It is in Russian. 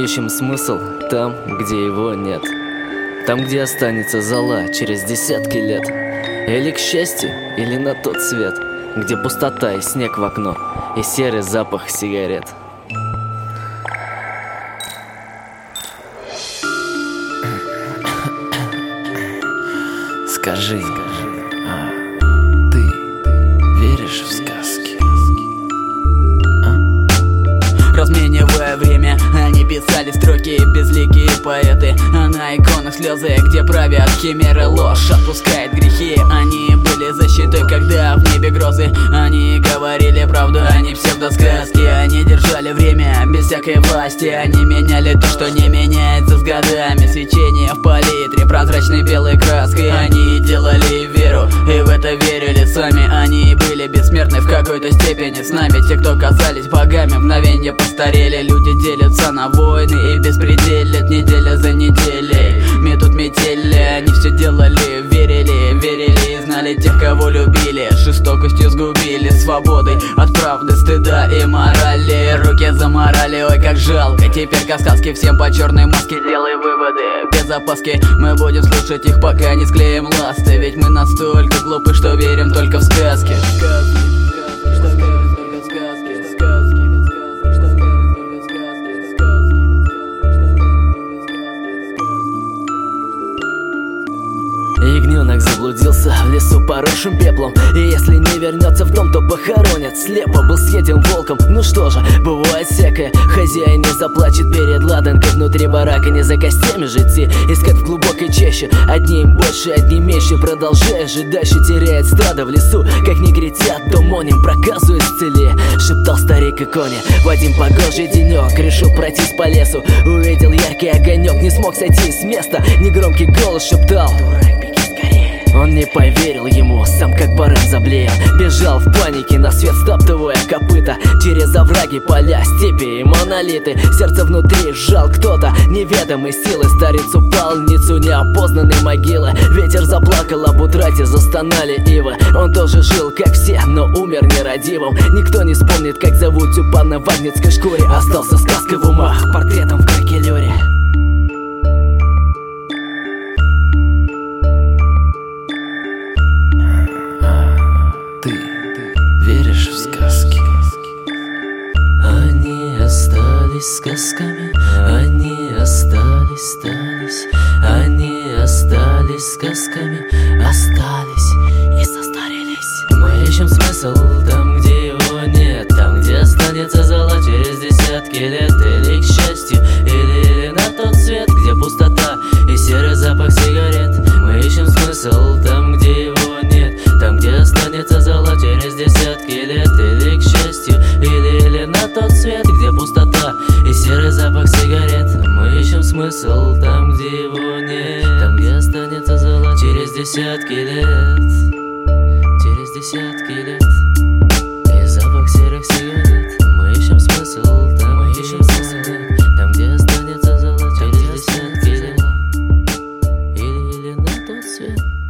Мы ищем смысл там, где его нет. Там, где останется зола через десятки лет. Или к счастью, или на тот свет, где пустота и снег в окно, и серый запах сигарет. Скажи, а ты веришь в сказки? Разменивая время, они писали строки, безликие поэты. А на иконах слезы, где правят химеры, ложь отпускает грехи. Они были защитой, когда в небе грозы. Они говорили правду, они псевдосказки. Они держали время без всякой власти. Они меняли то, что не меняется с годами. Свечение в палитре прозрачной белой краской. Они делали веру, и в это верили сами. Они были бессмертны в какой-то степени с нами. Те, кто казались богами, мгновенье постарели. Люди делятся на войны и беспределят неделя за неделей. Метут метели, они все делали, верили и знали тех, кого любили. Жестокостью сгубили, свободой от правды, стыда и морали. Руки заморали, ой, как жалко. Теперь каскадки всем по черной маске. Делай выводы без опаски. Мы будем слушать их, пока не склеим ласты. Ведь мы настолько глупы, что верим только в сказки. Ягненок заблудился в лесу, поросшим пеплом. И если не вернется в дом, то похоронят. Слепо был съеден волком. Ну что же, бывает всякое. Хозяин не заплачет перед ладанкой. Внутри барака не за костями же идти, искать в глубокой чаще. Одни им больше, одни меньше. Продолжая жить дальше, теряет стадо в лесу. Как негритят, домоним проказу исцели, шептал старик иконе. В один погожий денек решил пройтись по лесу. Увидел яркий огонек, не смог сойти с места. Негромкий голос шептал: он не поверил ему, сам как баран заблеял. Бежал в панике, на свет стаптывая копыта. Через овраги, поля, степи и монолиты. Сердце внутри сжал кто-то неведомой силы. Старец упал в ницу неопознанной могилы. Ветер заплакал об утрате, застонали ивы. Он тоже жил, как все, но умер нерадивым. Никто не вспомнит, как зовут тюльпана в вагнетской шкуре. Остался сказкой в умах, портретом в каркелюре. Веришь в сказки? Они остались сказками, они остались. Они остались сказками, остались и состарились. Мы ищем смысл там, где его нет. Там, где останется зола через десятки лет. Или к счастью, или на тот свет, где пустота и серый запах сигарет. Мы ищем смысл там, где его нет. Там, где останется зола через десятки лет. Или к счастью, или на тот свет, где пустота и серый запах сигарет. Мы ищем смысл там, где его нет. Там, где останется зола через десятки лет. Через десятки лет. И запах серых сигарет. Мы ищем смысл там, мы ищем смысл там, где останется зола через десятки лет. Или на тот свет.